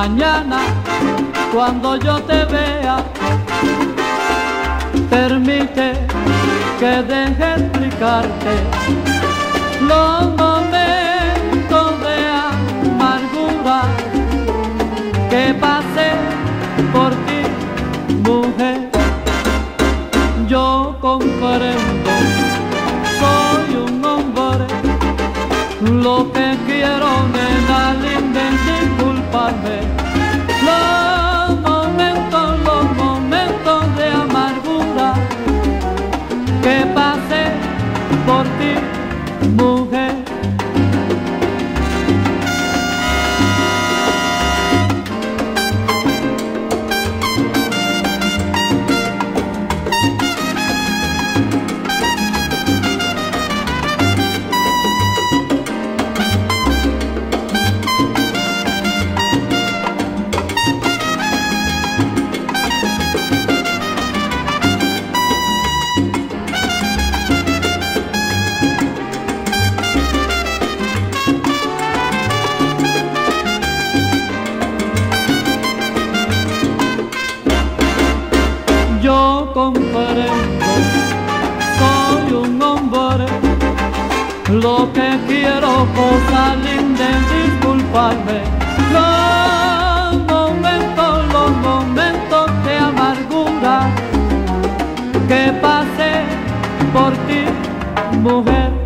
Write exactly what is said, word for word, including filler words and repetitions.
mañana cuando yo te vea, permite que deje explicarte los momentos de amargura que pasé por ti, mujer. Yo comprendo, soy un hombre, lo que quiero, nena linda, es disculparme. Los momentos, los momentos de amargura que pasé por ti, mujer. Yo comprendo, soy un hombre, lo que quiero, cosa linda, es disculparme. Los momentos, los momentos de amargura que pasé por ti, mujer.